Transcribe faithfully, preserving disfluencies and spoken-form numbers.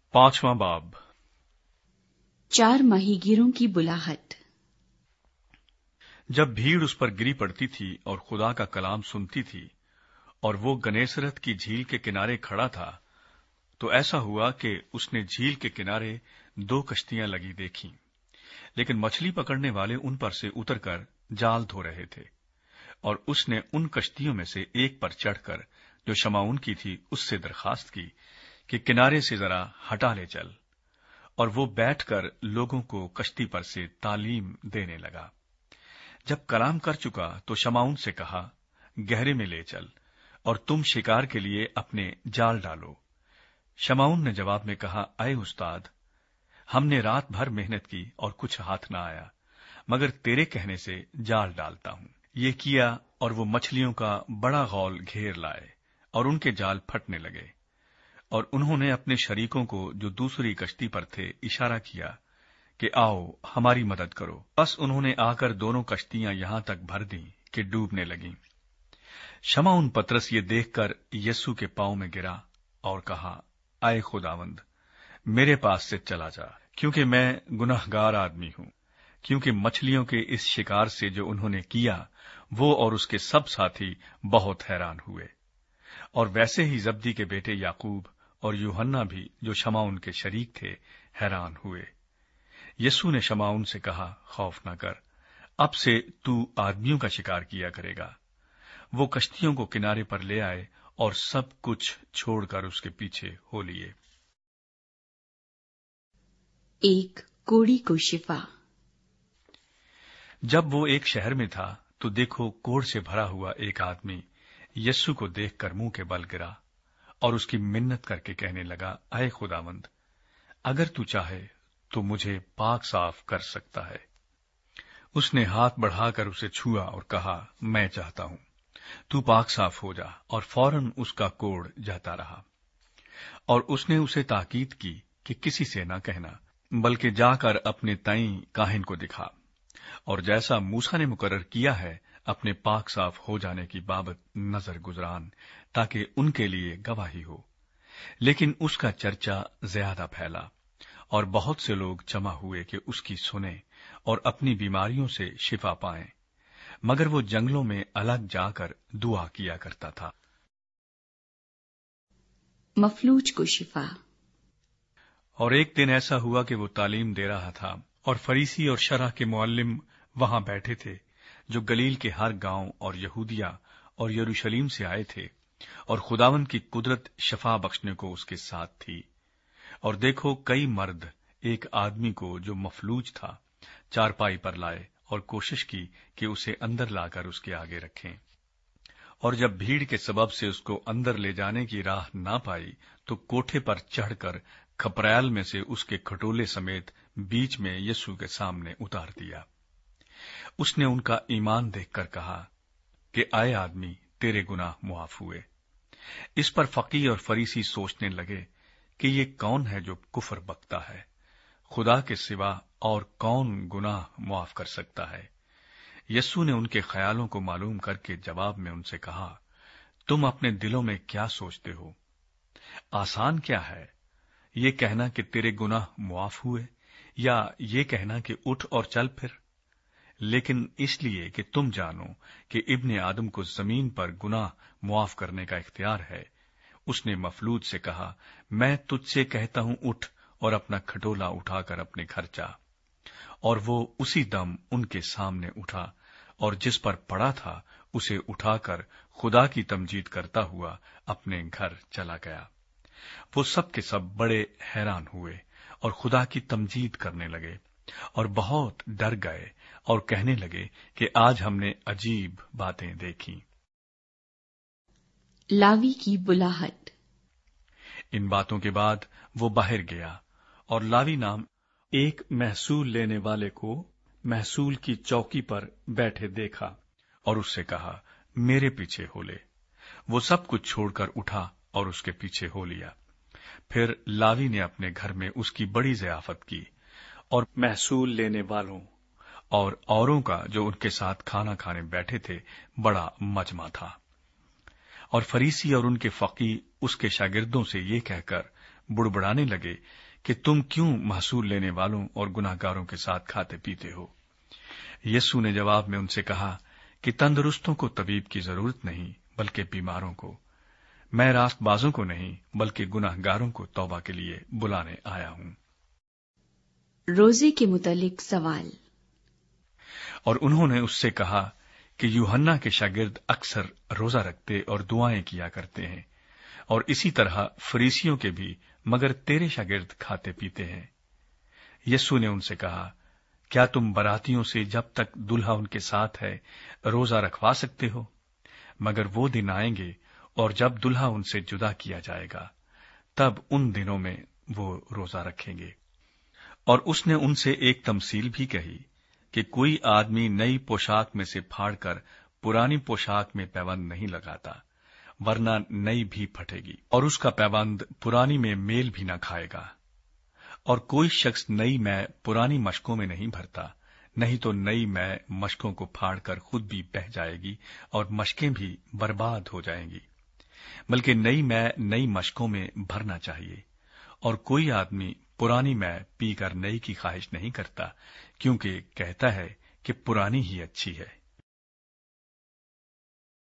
पांचवां बाब। चार माहीगीरों की बुलाहट। जब भीड़ उस पर गिरी पड़ती थी और खुदा का कलाम सुनती थी और वो गनेसरत की झील के किनारे खड़ा था, तो ऐसा हुआ कि उसने झील के किनारे दो कश्तियां लगी देखी, लेकिन मछली पकड़ने वाले उन पर से उतरकर जाल धो रहे थे। और उसने उन कश्तियों में से एक पर चढ़कर, जो शमाउन की थी, उससे दरखास्त की कि किनारे से जरा हटा ले चल। और वो बैठकर लोगों को कश्ती पर से तालीम देने लगा। जब कलाम कर चुका तो शमाउन से कहा, गहरे में ले चल और तुम शिकार के लिए अपने जाल डालो। शमाउन ने जवाब में कहा, आए उस्ताद, हमने रात भर मेहनत की और कुछ हाथ न आया, मगर तेरे कहने से जाल डालता हूं। ये किया और वो मछलियों का बड़ा गौल घेर लाए और उनके जाल फटने लगे। और उन्होंने अपने शरीकों को जो दूसरी कश्ती पर थे इशारा किया कि आओ हमारी मदद करो। बस उन्होंने आकर दोनों कश्तियां यहां तक भर दी कि डूबने लगीं। शमाउन पतरस ये देखकर यीशु के पांव में गिरा और कहा, आए खुदावंद, मेरे पास से चला जा, क्योंकि मैं गुनहगार आदमी हूं। क्योंकि मछलियों के इस शिकार से जो उन्होंने किया, वो और उसके सब साथी बहुत हैरान हुए। और वैसे ही जब्दी के बेटे याकूब और यूहन्ना भी, जो शमाउन के शरीक थे, हैरान हुए। यीशु ने शमाउन से कहा, खौफ न कर, अब से तू आदमियों का शिकार किया करेगा। वो कश्तियों को किनारे पर ले आए और सब कुछ छोड़कर उसके पीछे हो लिए। एक कोढ़ी को शिफा। जब वो एक शहर में था, तो देखो, कोढ़ से भरा हुआ एक आदमी यीशु को देखकर मुंह के बल गिरा और उसकी मिन्नत करके कहने लगा, आए खुदावंद, अगर तू चाहे तो मुझे पाक साफ कर सकता है। उसने हाथ बढ़ाकर उसे छुआ और कहा, मैं चाहता हूं, तू पाक साफ हो जा। और फौरन उसका कोढ़ जाता रहा। और उसने उसे ताकीद की कि किसी से न कहना, बल्कि जाकर अपने ताई काहिन को दिखा, और जैसा मूसा ने मुकर्रर किया है, अपने पाक साफ हो जाने की बाबत नजर गुजरान, ताकि उनके लिए गवाही हो। लेकिन उसका चर्चा ज्यादा फैला और बहुत से लोग जमा हुए कि उसकी सुने और अपनी बीमारियों से शिफा पाएं। मगर वो जंगलों में अलग जाकर दुआ किया करता था। मफलूज को शिफा। और एक दिन ऐसा हुआ कि वो तालीम दे रहा था, और फरीसी और शरह के मुअल्लिम वहां बैठे थे, जो गलील के हर गांव और यहूदिया और यरूशलेम से आए थे। और खुदावंद की कुदरत शफा बख्शने को उसके साथ थी। और देखो, कई मर्द एक आदमी को जो मफलूज था चारपाई पर लाए और कोशिश की कि उसे अंदर लाकर उसके आगे रखें। और जब भीड़ के सबब से उसको अंदर ले जाने की राह ना पाई, तो कोठे पर चढ़कर खपरैल में से उसके खटोले समेत बीच में यीशु के सामने उतार दिया। उसने उनका ईमान देखकर कहा कि आए आदमी, तेरे गुनाह मुआफ हुए। इस पर फकीह और फरीसी सोचने लगे कि ये कौन है जो कुफर बकता है। खुदा के सिवा और कौन गुनाह मुआफ कर सकता है। यीशु ने उनके ख्यालों को मालूम करके जवाब में उनसे कहा, तुम अपने दिलों में क्या सोचते हो? आसान क्या है, ये कहना कि तेरे गुनाह मुआफ हुए, या ये कहना कि उठ और चल फिर? लेकिन इसलिए कि तुम जानो कि इब्ने आदम को जमीन पर गुनाह मुआफ करने का इख्तियार है, उसने मफलूज से कहा, मैं तुझसे कहता हूं, उठ और अपना खटोला उठाकर अपने घर जा। और वो उसी दम उनके सामने उठा, और जिस पर पड़ा था उसे उठाकर खुदा की तमजीद करता हुआ अपने घर चला गया। वो सब के सब बड़े हैरान हुए और खुदा की तमजीद करने लगे, और बहुत डर गए और कहने लगे कि आज हमने अजीब बातें देखी। लावी की बुलाहट। इन बातों के बाद वो बाहर गया और लावी नाम एक महसूल लेने वाले को महसूल की चौकी पर बैठे देखा और उससे कहा, मेरे पीछे हो ले। वो सब कुछ छोड़कर उठा और उसके पीछे हो लिया। फिर लावी ने अपने घर में उसकी बड़ी ज़ियाफत की, और महसूल लेने वालों और औरों का जो उनके साथ खाना खाने बैठे थे बड़ा मजमा था। और फरीसी और उनके फकीह उसके शागिर्दों से ये कहकर बुड़बुड़ाने लगे कि तुम क्यों महसूल लेने वालों और गुनाहगारों के साथ खाते पीते हो। यीशु ने जवाब में उनसे कहा कि तंदुरुस्तों को तबीब की जरूरत नहीं, बल्कि बीमारों को। मैं रास्तबाजों को नहीं, बल्कि गुनाहगारों को तौबा के लिए बुलाने आया हूं। रोजे के मुतालिक सवाल। और उन्होंने उससे कहा कि यूहन्ना के शागिर्द अक्सर रोजा रखते और दुआएं किया करते हैं, और इसी तरह फरीसियों के भी, मगर तेरे शागिर्द खाते पीते हैं। यीशु ने उनसे कहा, क्या तुम बरातियों से जब तक दुल्हा उनके साथ है रोजा रखवा सकते हो? मगर वो दिन आएंगे और जब दुल्हा उनसे जुदा किया जाएगा, तब उन दिनों में वो रोजा रखेंगे। और उसने उनसे एक तमसील भी कही कि कोई आदमी नई पोशाक में से फाड़कर पुरानी पोशाक में पैबंद नहीं लगाता, वरना नई भी फटेगी और उसका पैबंद पुरानी में मेल भी न खाएगा। और कोई शख्स नई मै पुरानी मशकों में नहीं भरता, नहीं तो नई मै मशकों को फाड़कर खुद भी बह जाएगी और मशकें भी बर्बाद हो जाएंगी। बल्कि नई मै नई मशकों में भरना चाहिए। और कोई आदमी पुरानी मै पीकर नई की ख्वाहिश नहीं करता, क्योंकि कहता है कि पुरानी ही अच्छी है।